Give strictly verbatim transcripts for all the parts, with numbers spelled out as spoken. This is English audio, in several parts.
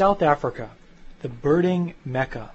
South Africa, the birding Mecca.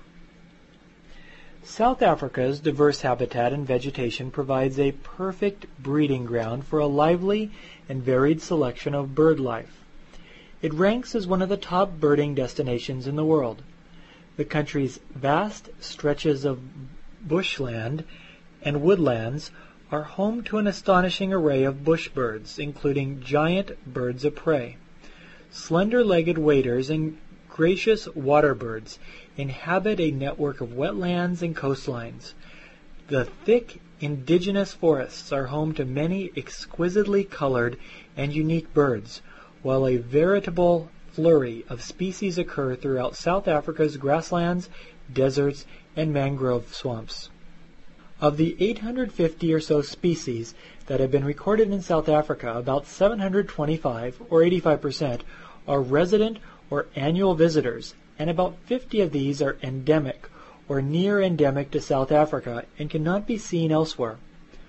South Africa's diverse habitat and vegetation provides a perfect breeding ground for a lively and varied selection of bird life. It ranks as one of the top birding destinations in the world. The country's vast stretches of bushland and woodlands are home to an astonishing array of bush birds, including giant birds of prey. Slender-legged waders and gracious water birds inhabit a network of wetlands and coastlines. The thick indigenous forests are home to many exquisitely colored and unique birds, while a veritable flurry of species occur throughout South Africa's grasslands, deserts, and mangrove swamps. Of the eight hundred fifty or so species that have been recorded in South Africa, about seven hundred twenty-five, or eighty-five percent, are resident or annual visitors, and about fifty of these are endemic or near endemic to South Africa and cannot be seen elsewhere.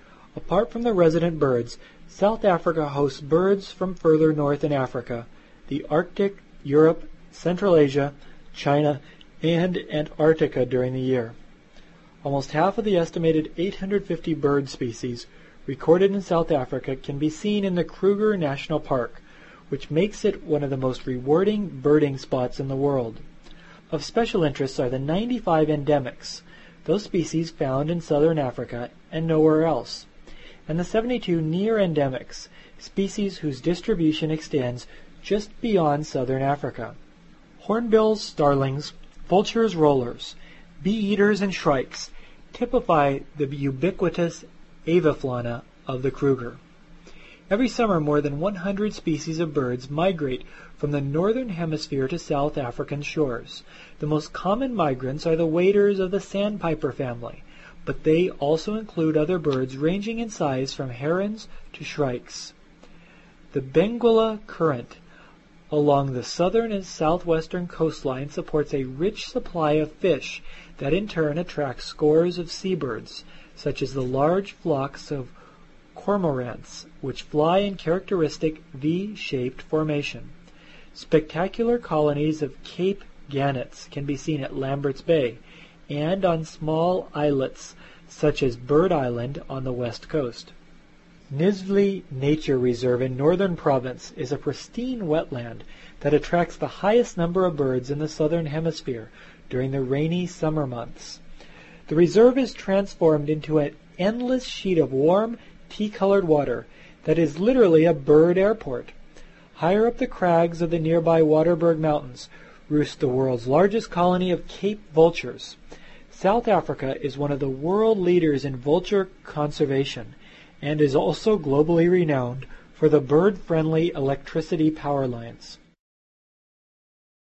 Apart from the resident birds, South Africa hosts birds from further north in Africa, the Arctic, Europe, Central Asia, China, and Antarctica during the year. Almost half of the estimated eight hundred fifty bird species recorded in South Africa can be seen in the Kruger National Park, which makes it one of the most rewarding birding spots in the world. Of special interest are the ninety-five endemics, those species found in southern Africa and nowhere else, and the seventy-two near endemics, species whose distribution extends just beyond southern Africa. Hornbills, starlings, vultures, rollers, bee-eaters, and shrikes typify the ubiquitous avifauna of the Kruger. Every summer, more than one hundred species of birds migrate from the northern hemisphere to South African shores. The most common migrants are the waders of the sandpiper family, but they also include other birds ranging in size from herons to shrikes. The Benguela Current along the southern and southwestern coastline supports a rich supply of fish that in turn attracts scores of seabirds, such as the large flocks of cormorants, which fly in characteristic V-shaped formation. Spectacular colonies of Cape gannets can be seen at Lambert's Bay and on small islets such as Bird Island on the west coast. Nisvli Nature Reserve in Northern Province is a pristine wetland that attracts the highest number of birds in the southern hemisphere during the rainy summer months. The reserve is transformed into an endless sheet of warm, tea-colored water that is literally a bird airport. Higher up the crags of the nearby Waterberg Mountains roosts the world's largest colony of Cape vultures. South Africa is one of the world leaders in vulture conservation and is also globally renowned for the bird-friendly electricity power lines.